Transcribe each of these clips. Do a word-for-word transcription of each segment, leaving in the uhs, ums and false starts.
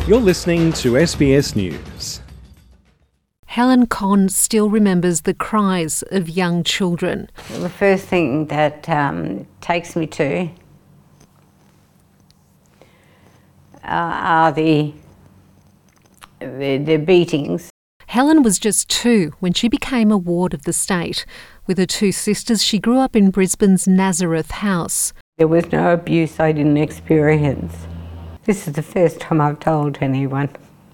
You're listening to S B S News. Helen Conn still remembers the cries of young children. The first thing that um, takes me to uh, are the, the, the beatings. Helen was just two when she became a ward of the state. With her two sisters, she grew up in Brisbane's Nazareth House. There was no abuse I didn't experience. This is the first time I've told anyone.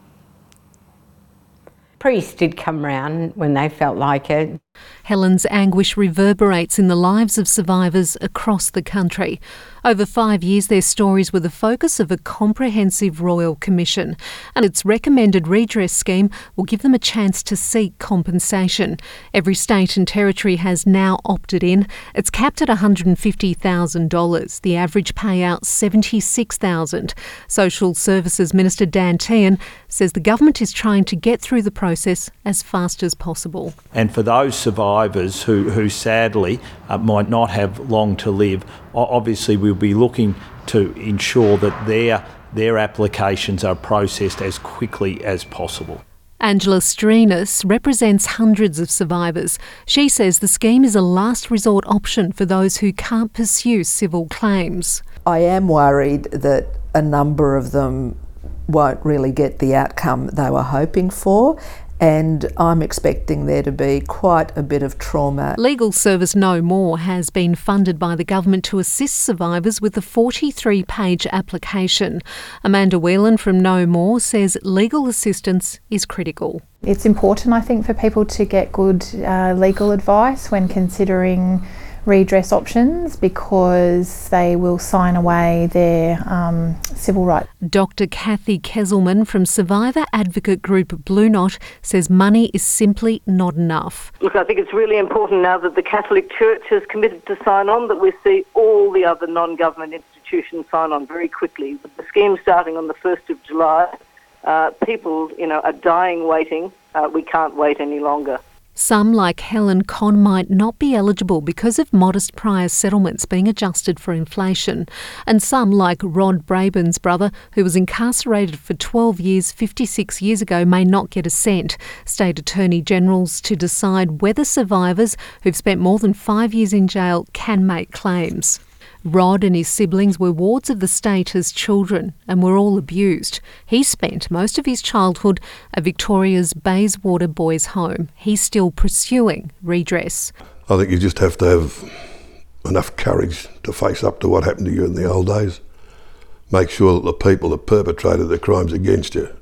Priests did come round when they felt like it. Helen's anguish reverberates in the lives of survivors across the country. Over five years, their stories were the focus of a comprehensive royal commission, and its recommended redress scheme will give them a chance to seek compensation. Every state and territory has now opted in. It's capped at one hundred fifty thousand dollars, the average payout seventy-six thousand dollars. Social Services Minister Dan Tehan says the government is trying to get through the process as fast as possible. And for those survivors who, who sadly uh, might not have long to live, obviously we'll be looking to ensure that their, their applications are processed as quickly as possible. Angela Strinas represents hundreds of survivors. She says the scheme is a last resort option for those who can't pursue civil claims. I am worried that a number of them won't really get the outcome they were hoping for, and I'm expecting there to be quite a bit of trauma. Legal Service No More has been funded by the government to assist survivors with a forty-three page application. Amanda Whelan from No More says legal assistance is critical. It's important, I think, for people to get good uh, legal advice when considering redress options, because they will sign away their um, civil rights. Doctor Kathy Kesselman from survivor advocate group Blue Knot says money is simply not enough. Look, I think it's really important now that the Catholic Church has committed to sign on, that we see all the other non-government institutions sign on very quickly. With the scheme starting on the first of July, uh, people, you know, are dying waiting. Uh, we can't wait any longer. Some, like Helen Conn, might not be eligible because of modest prior settlements being adjusted for inflation. And some, like Rod Braben's brother, who was incarcerated for twelve years fifty-six years ago, may not get a cent. State Attorney Generals to decide whether survivors who've spent more than five years in jail can make claims. Rod and his siblings were wards of the state as children and were all abused. He spent most of his childhood at Victoria's Bayswater Boys' Home. He's still pursuing redress. I think you just have to have enough courage to face up to what happened to you in the old days. Make sure that the people that perpetrated the crimes against you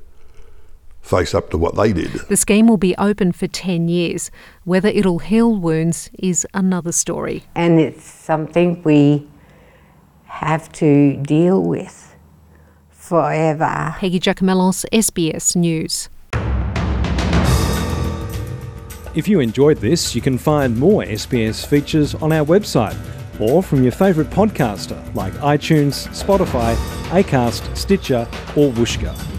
face up to what they did. The scheme will be open for ten years. Whether it'll heal wounds is another story. And it's something we have to deal with forever. Peggy Giacomellos, S B S News. If you enjoyed this, you can find more S B S features on our website or from your favourite podcaster like iTunes, Spotify, Acast, Stitcher or Whooshkaa.